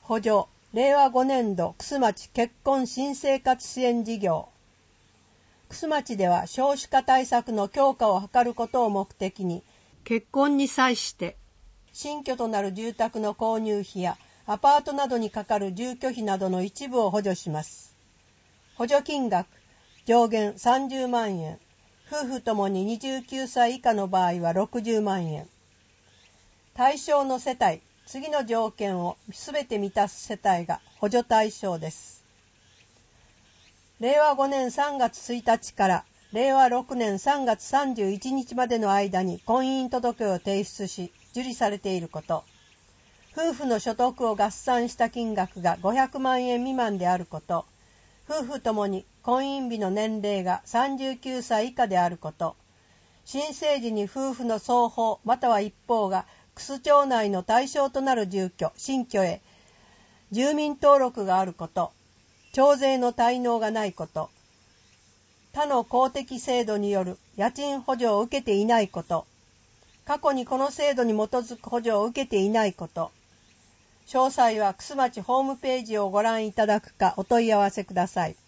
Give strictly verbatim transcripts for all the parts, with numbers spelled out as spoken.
補助れいわごねんど玖珠町結婚新生活支援事業。玖珠町では少子化対策の強化を図ることを目的に、結婚に際して新居となる住宅の購入費やアパートなどにかかる住居費などの一部を補助します。補助金額上限さんじゅうまんえん、夫婦ともににじゅうきゅうさい以下の場合はろくじゅうまんえん。対象の世帯、次の条件をすべて満たす世帯が補助対象です。れいわごねんさんがつついたちかられいわろくねんさんがつさんじゅういちにちまでの間に婚姻届を提出し受理されていること、夫婦の所得を合算した金額がごひゃくまんえん未満であること、夫婦ともに婚姻日の年齢がさんじゅうきゅうさい以下であること、新生時に夫婦の双方または一方が玖珠町内の対象となる住居、新居へ住民登録があること、徴税の滞納がないこと、他の公的制度による家賃補助を受けていないこと、過去にこの制度に基づく補助を受けていないこと、詳細は玖珠町ホームページをご覧いただくかお問い合わせください。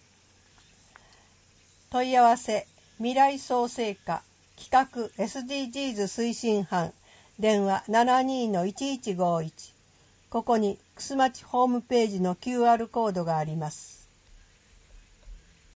問い合わせ、未来創生課企画 エスディージーズ 推進班、電話 ななにーのいちいちごいち。ここに玖珠町ホームページの キューアール コードがあります。